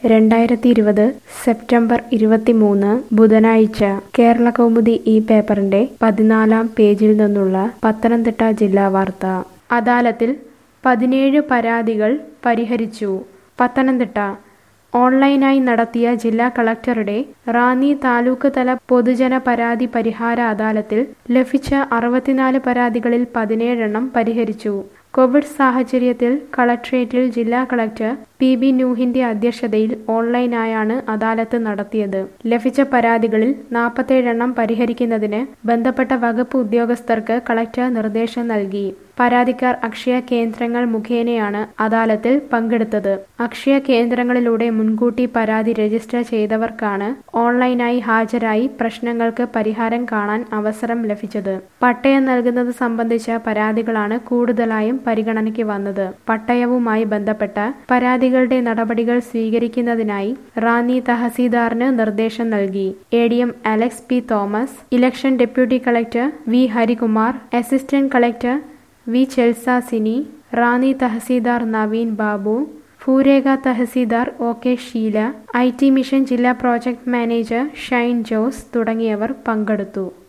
2020 September 23 ബുധനാഴ്ച കേരളകൗമുദി ഈ പേപ്പറിന്റെ 14-ാം പേജിൽ നിന്നുള്ള പത്തനംതിട്ട ജില്ലാ വാർത്ത. അദാലത്തിൽ 17 പരാതികൾ പരിഹരിച്ചു. പത്തനംതിട്ട ഓൺലൈനായി നടത്തിയ ജില്ലാ കളക്ടറുടെ റാന്നി താലൂക്ക് തല പൊതുജന പരാതി പരിഹാര അദാലത്തിൽ ലഭിച്ച 64 പരാതികളിൽ 17 എണ്ണം പരിഹരിച്ചു. കോവിഡ് സാഹചര്യത്തിൽ കളക്ട്രേറ്റിൽ ജില്ലാ കളക്ടർ പി.ബി. നൂഹിന്റെ അധ്യക്ഷതയിൽ ഓൺലൈനായാണ് അദാലത്ത് നടത്തിയത്. ലഭിച്ച പരാതികളിൽ 47 എണ്ണം പരിഹരിക്കുന്നതിന് ബന്ധപ്പെട്ട വകുപ്പ് ഉദ്യോഗസ്ഥർക്ക് കളക്ടർ നിർദ്ദേശം നൽകി. പരാതിക്കാർ അക്ഷയ കേന്ദ്രങ്ങൾ മുഖേനയാണ് അദാലത്തിൽ പങ്കെടുത്തത്. അക്ഷയ കേന്ദ്രങ്ങളിലൂടെ മുൻകൂട്ടി പരാതി രജിസ്റ്റർ ചെയ്തവർക്കാണ് ഓൺലൈനായി ഹാജരായി പ്രശ്നങ്ങൾക്ക് പരിഹാരം കാണാൻ അവസരം ലഭിച്ചത്. പട്ടയം നൽകുന്നത് സംബന്ധിച്ച പരാതികളാണ് കൂടുതലായും പരിഗണനയ്ക്ക് വന്നത്. പട്ടയവുമായി ബന്ധപ്പെട്ട പരാതികളുടെ നടപടികൾ സ്വീകരിക്കുന്നതിനായി റാന്നി തഹസീൽദാറിന് നിർദ്ദേശം നൽകി. ADM. Alex P. Thomas, election deputy collector V. Harikumar, assistant collector V. Chelsasini, Ranni തഹസീൽദാർ നവീൻ ബാബു, ഭൂരേഖ തഹസീൽദാർ ഒ.കെ. ഷീല, ഐ.ടി. മിഷൻ ജില്ലാ പ്രോജക്ട് മാനേജർ ഷൈൻ ജോസ് തുടങ്ങിയവർ പങ്കെടുത്തു.